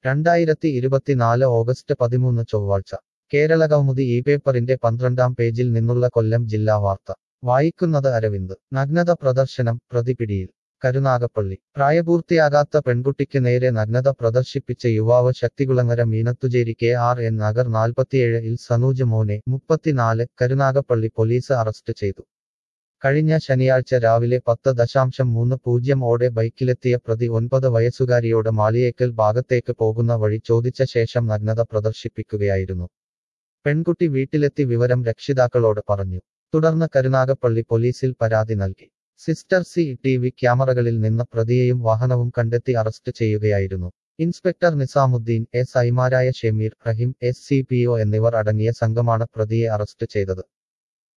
2024 August 13 ചൊവ്വാഴ്ച കേരളകൗമുദി ഈ പേപ്പറിന്റെ 12-ാം പേജിൽ നിന്നുള്ള കൊല്ലം ജില്ലാ വാർത്ത വായിക്കുന്നത് അരവിന്ദ്. നഗ്നത പ്രദർശനം, പ്രതി പിടിയിൽ. കരുനാഗപ്പള്ളി. പ്രായപൂർത്തിയാകാത്ത പെൺകുട്ടിക്ക് നേരെ നഗ്നത പ്രദർശിപ്പിച്ച യുവാവ് ശക്തികുളങ്ങര മീനത്തുചേരി KRN നഗർ 47-ൽ സനൂജ് മോനെ 34 കരുനാഗപ്പള്ളി പോലീസ് അറസ്റ്റ് ചെയ്തു. കഴിഞ്ഞ ശനിയാഴ്ച രാവിലെ 10:30 ഓടെ ബൈക്കിലെത്തിയ പ്രതി 9 വയസ്സുകാരിയോട് മാളിയേക്കൽ ഭാഗത്തേക്ക് പോകുന്ന വഴി ചോദിച്ച ശേഷം നഗ്നത പ്രദർശിപ്പിക്കുകയായിരുന്നു. പെൺകുട്ടി വീട്ടിലെത്തി വിവരം രക്ഷിതാക്കളോട് പറഞ്ഞു. തുടർന്ന് കരുനാഗപ്പള്ളി പോലീസിൽ പരാതി നൽകി. സിസ്റ്റർ CCTV ക്യാമറകളിൽ നിന്ന് പ്രതിയെയും വാഹനവും കണ്ടെത്തി അറസ്റ്റ് ചെയ്യുകയായിരുന്നു. ഇൻസ്പെക്ടർ നിസാമുദ്ദീൻ, SIമാരായ ഷെമീർ, റഹീം, SCPO എന്നിവർ അടങ്ങിയ സംഘമാണ് പ്രതിയെ അറസ്റ്റ് ചെയ്തത്.